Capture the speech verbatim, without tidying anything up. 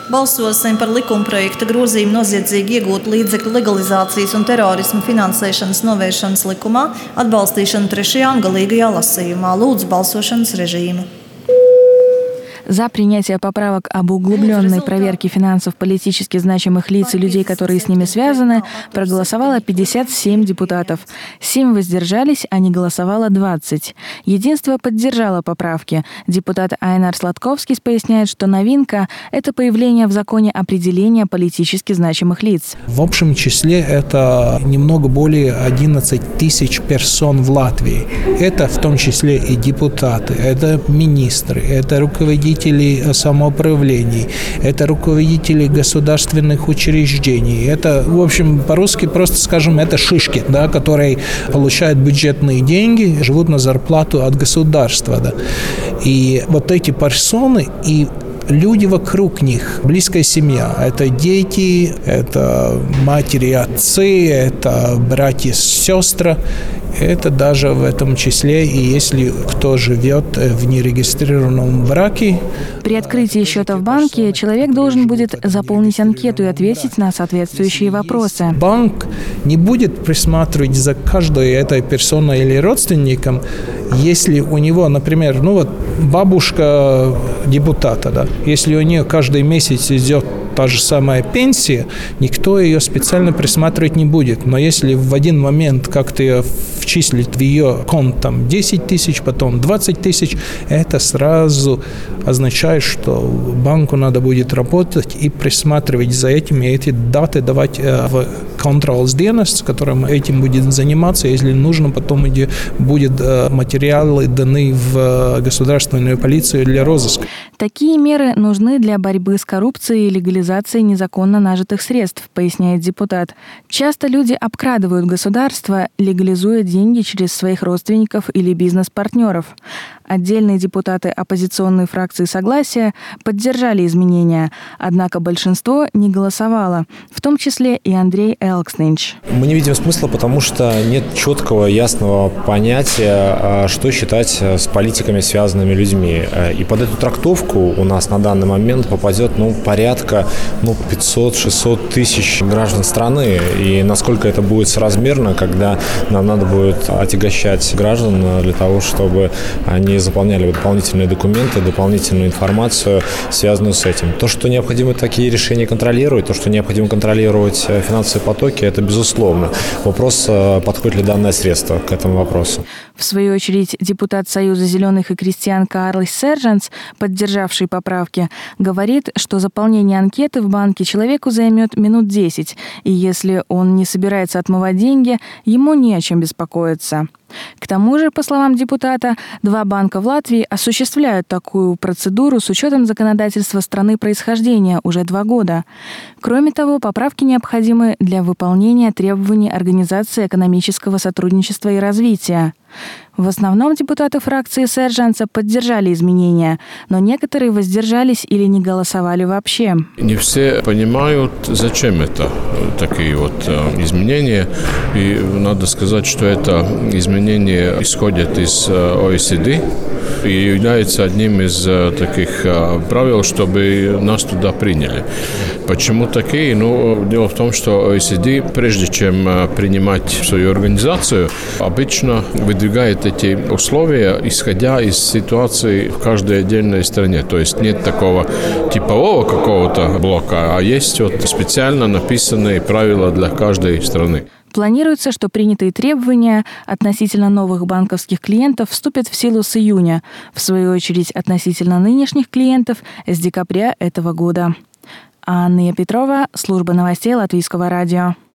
Balsosim par likumprojekta grozījumu noziedzīgi iegūt līdzekļu legalizācijas un terorismu finansēšanas novēršanas likumā, atbalstīšanu trešajā un galīgajā lasījumā. Lūdzu balsošanas režīmu. За принятие поправок об углубленной проверке финансов политически значимых лиц и людей, которые с ними связаны, проголосовало пятьдесят семь депутатов. семь воздержались, а не голосовало двадцать. Единство поддержало поправки. Депутат Айнар Сладковский поясняет, что новинка – это появление в законе определения политически значимых лиц. В общем числе это немного более одиннадцать тысяч персон в Латвии. Это в том числе и депутаты, это министры, это руководители самоуправлений, это руководители государственных учреждений. Это, в общем, по-русски просто скажем, это шишки, да, которые получают бюджетные деньги, живут на зарплату от государства. Да. И вот эти персоны и люди вокруг них, близкая семья, это дети, это матери, отцы, это братья, сестры. Это даже в этом числе, и если кто живет в нерегистрированном браке. При открытии счета в банке человек должен будет заполнить анкету и ответить на соответствующие вопросы. Банк не будет присматривать за каждой этой персоной или родственником, если у него, например, ну вот бабушка депутата, да, если у нее каждый месяц идет та же самая пенсия, никто ее специально присматривать не будет. Но если в один момент как-то ее вчислит в ее конт там десять тысяч, потом двадцать тысяч, это сразу означает, что банку надо будет работать и присматривать за этим, и эти даты давать в контролс-dienas, которым этим будет заниматься. Если нужно, потом будет материалы даны в государственную полицию для розыска. Такие меры нужны для борьбы с коррупцией и легализацией незаконно нажитых средств, поясняет депутат. Часто люди обкрадывают государство, легализуя деньги через своих родственников или бизнес-партнеров. Отдельные депутаты оппозиционной фракции «Согласие» поддержали изменения, однако большинство не голосовало, в том числе и Андрей Элкснич. Мы не видим смысла, потому что нет четкого, ясного понятия, что считать с политиками связанными людьми. И под эту трактовку у нас на данный момент попадет ну, порядка ну, пятьсот-шестьсот тысяч граждан страны. И насколько это будет соразмерно, когда нам надо будет отягощать граждан для того, чтобы они заполняли дополнительные документы, дополнительную информацию, связанную с этим. То, что необходимо такие решения контролировать, то, что необходимо контролировать финансовые потоки, это безусловно. Вопрос, подходит ли данное средство к этому вопросу. В свою очередь, депутат Союза зеленых и крестьян Карлис Сержанс, поддержавший поправки, говорит, что заполнение анкеты в банке человеку займет минут десять, и если он не собирается отмывать деньги, ему не о чем беспокоиться. К тому же, по словам депутата, два банка в Латвии осуществляют такую процедуру с учетом законодательства страны происхождения уже два года. Кроме того, поправки необходимы для выполнения требований Организации экономического сотрудничества и развития. В основном депутаты фракции Сержанса поддержали изменения, но некоторые воздержались или не голосовали вообще. Не все понимают, зачем это такие вот изменения. И надо сказать, что это изменения исходят из о и си ди и является одним из таких правил, чтобы нас туда приняли. Почему такие? Ну, дело в том, что о и си ди, прежде чем принимать свою организацию, обычно выдвигает эти условия, исходя из ситуации в каждой отдельной стране. То есть нет такого типового какого-то блока, а есть вот специально написанные правила для каждой страны. Планируется, что принятые требования относительно новых банковских клиентов вступят в силу с июня, в свою очередь относительно нынешних клиентов с декабря этого года. Анна Петрова, служба новостей Латвийского радио.